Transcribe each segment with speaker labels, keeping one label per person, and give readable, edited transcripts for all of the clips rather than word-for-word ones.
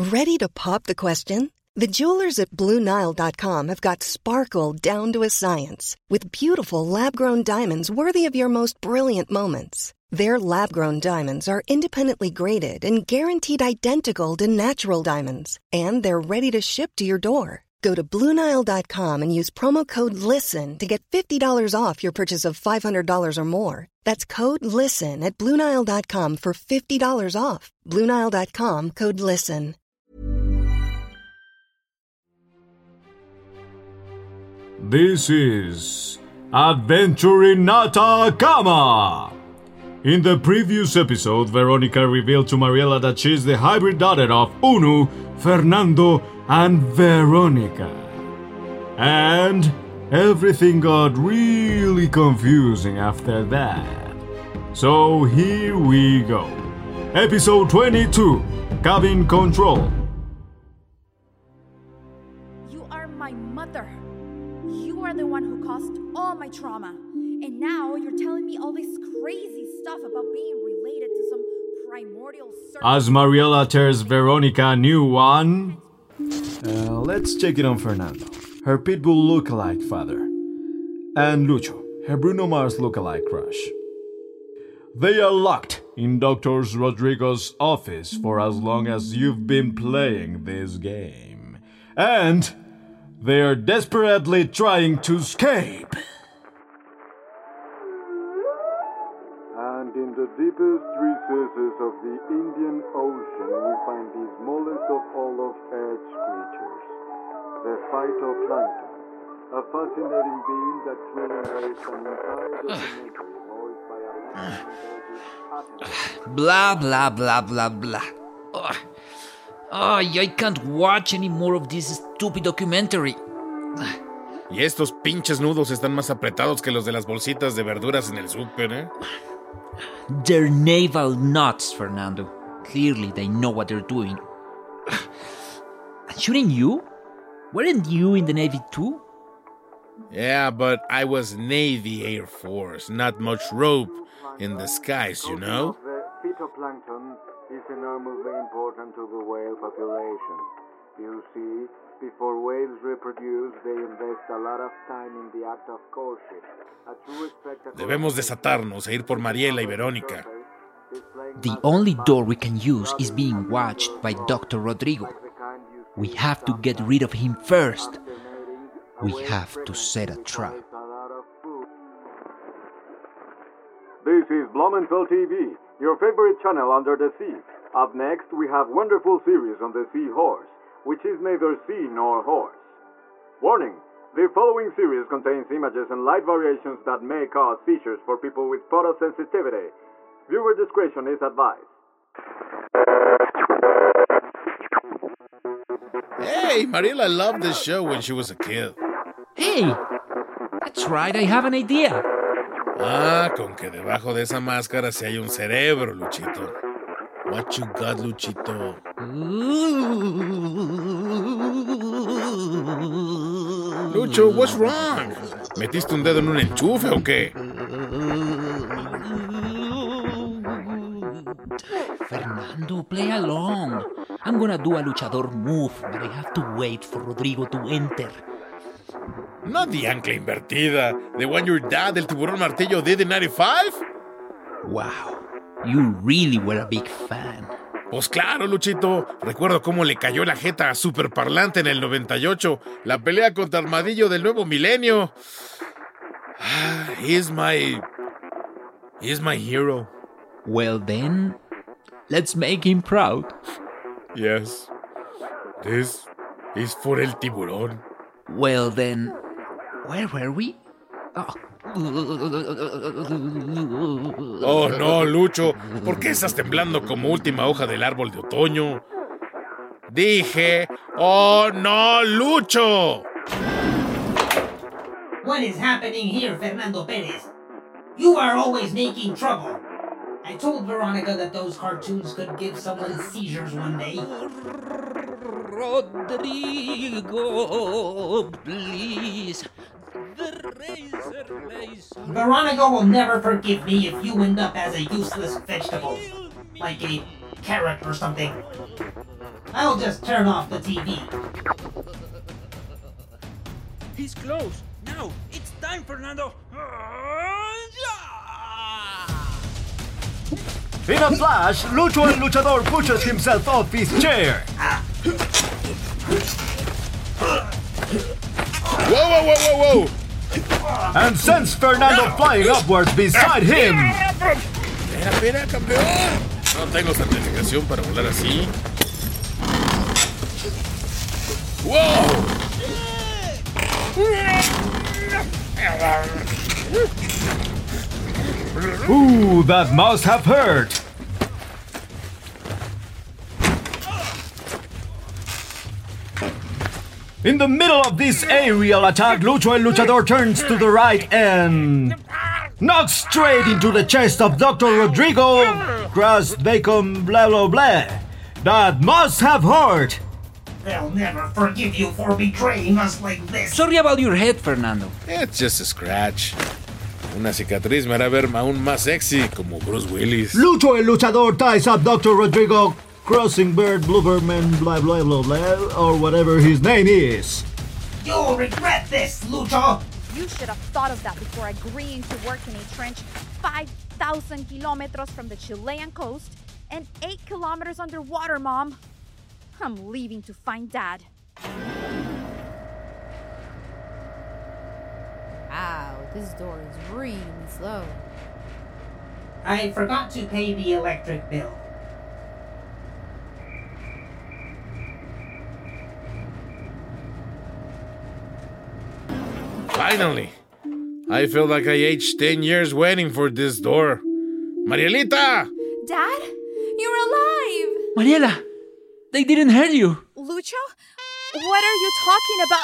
Speaker 1: Ready to pop the question? The jewelers at BlueNile.com have got sparkle down to a science with beautiful lab-grown diamonds worthy of your most brilliant moments. Their lab-grown diamonds are independently graded and guaranteed identical to natural diamonds, and they're ready to ship to your door. Go to BlueNile.com and use promo code LISTEN to get $50 off your purchase of $500 or more. That's code LISTEN at BlueNile.com for $50 off. BlueNile.com, code LISTEN.
Speaker 2: This is Adventure in Atacama! In the previous episode, Veronica revealed to Mariela that she's the hybrid daughter of Unu, Fernando, and Veronica. And everything got really confusing after that. So here we go. Episode 22, Cabin Control.
Speaker 3: You are my mother. You are the one who caused all my trauma. And now you're telling me all this crazy stuff about being related to some primordial serpent.
Speaker 2: As Mariela tears Veronica a new one. Let's check it on Fernando, her Pitbull lookalike father, and Lucho, her Bruno Mars lookalike crush. They are locked in Dr. Rodrigo's office for as long as you've been playing this game. And they are desperately trying to escape.
Speaker 4: And in the deepest recesses of the Indian Ocean, we find the smallest of all of Earth's creatures, the phytoplankton, a fascinating being that truly narrates an entire documentary voiced by a
Speaker 5: Blah, blah, blah, blah, blah. I can't watch any more of this stupid documentary.
Speaker 6: Y estos pinches nudos están más apretados que los de las bolsitas de verduras en el súper, ¿eh?
Speaker 5: They're naval nuts, Fernando. Clearly they know what they're doing. Shouldn't you? Weren't you in the Navy too?
Speaker 6: Yeah, but I was Navy Air Force, not much rope in the skies, you know?
Speaker 4: The phytoplankton is enormously important to the whale population. You see, before whales reproduce, they invest a lot of time in the act of courtship.
Speaker 6: Debemos desatarnos e ir por Mariela y Verónica.
Speaker 5: The only door we can use is being watched by Dr. Rodrigo. We have to get rid of him first. We have to set a trap.
Speaker 4: This is Blumenfeld TV, your favorite channel under the sea. Up next, we have wonderful series on the seahorse, which is neither sea nor horse. Warning! The following series contains images and light variations that may cause seizures for people with photosensitivity. Viewer discretion is advised.
Speaker 6: Hey, Mariela loved this show when she was a kid.
Speaker 5: Hey, that's right, I have an idea.
Speaker 6: Con que debajo de esa máscara sí hay un cerebro, Luchito. What you got, Luchito? Lucho, what's wrong? ¿Metiste un dedo en un enchufe o qué?
Speaker 5: Fernando, play along. I'm gonna do a luchador move, but I have to wait for Rodrigo to enter.
Speaker 6: Not the ancla invertida, the one your dad, el tiburón martillo, did in 95?
Speaker 5: Wow, you really were a big fan.
Speaker 6: Pues claro, Luchito. Recuerdo cómo le cayó la jeta a Superparlante en el 98. La pelea contra Armadillo del nuevo milenio. He's my hero.
Speaker 5: Well then, let's make him proud.
Speaker 6: Yes. This is for el tiburón.
Speaker 5: Well then, where were we?
Speaker 6: Oh no, Lucho. ¿Por qué estás temblando como última hoja del árbol de otoño? Dije, oh no, Lucho.
Speaker 7: What is happening here, Fernando Perez? You are always making trouble. I told Veronica that those cartoons could give someone seizures one day.
Speaker 5: Rodrigo, please. The razor blades.
Speaker 7: Veronica will never forgive me if you end up as a useless vegetable. Like a carrot or something. I'll just turn off the TV.
Speaker 5: He's close. Now, it's time, Fernando.
Speaker 2: In a flash, Lucho El Luchador pushes himself off his chair.
Speaker 6: Whoa!
Speaker 2: And sends Fernando flying upwards beside him.
Speaker 6: Espera, campeón. No tengo certificación para volar así. ¡Wow!
Speaker 2: Ooh, that must have hurt. In the middle of this aerial attack, Lucho El Luchador turns to the right and knocks straight into the chest of Dr. Rodrigo. Crust, bacon, blah blah blah. That must have hurt.
Speaker 7: They'll never forgive you for betraying us like this.
Speaker 5: Sorry about your head, Fernando.
Speaker 6: It's just a scratch. Una cicatriz me hará ver aún más sexy como Bruce Willis.
Speaker 2: Lucho El Luchador ties up Dr. Rodrigo, Crossing Bird, Blooberman, blah blah blah blah, or whatever his name is.
Speaker 7: You'll regret this, Lucho.
Speaker 3: You should have thought of that before agreeing to work in a trench 5,000 kilometers from the Chilean coast and 8 kilometers underwater, Mom. I'm leaving to find Dad.
Speaker 8: Wow, this door is really slow.
Speaker 7: I forgot to pay the electric bill.
Speaker 6: Finally! I feel like I aged 10 years waiting for this door. Marielita!
Speaker 3: Dad? You're alive!
Speaker 5: Mariela, they didn't hurt you.
Speaker 3: Lucho? What are you talking about?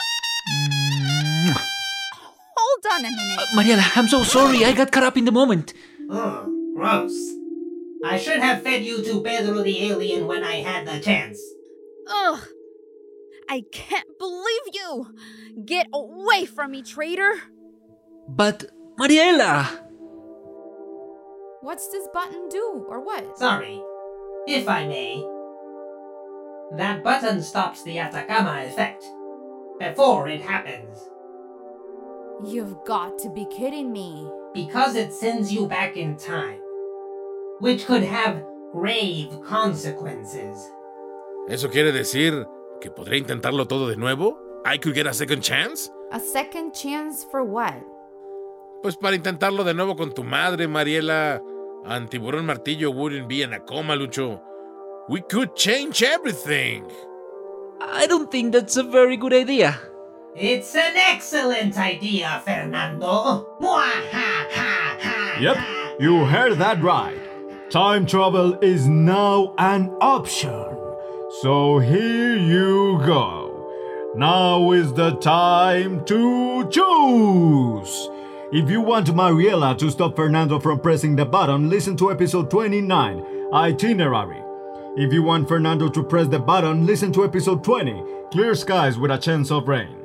Speaker 3: Hold on a minute.
Speaker 5: Mariela, I'm so sorry. I got caught up in the moment.
Speaker 7: Ugh, gross. I should have fed you to Pedro the alien when I had the chance.
Speaker 3: Ugh! I can't believe you! Get away from me, traitor!
Speaker 5: But, Mariela!
Speaker 8: What's this button do, or what?
Speaker 7: Sorry, if I may. That button stops the Atacama effect before it happens.
Speaker 8: You've got to be kidding me.
Speaker 7: Because it sends you back in time, which could have grave consequences.
Speaker 6: ¿Eso quiere decir que podré intentarlo todo de nuevo? I could get a second chance?
Speaker 8: A second chance for what?
Speaker 6: Pues para intentarlo de nuevo con tu madre, Mariela. And Tiburón Martillo wouldn't be in a coma, Lucho. We could change everything.
Speaker 5: I don't think that's a very good idea.
Speaker 7: It's an excellent idea, Fernando.
Speaker 2: Yep, you heard that right. Time travel is now an option. So here you go. Now is the time to choose. If you want Mariela to stop Fernando from pressing the button, listen to episode 29, Itinerary. If you want Fernando to press the button, listen to episode 20, Clear Skies with a Chance of Rain.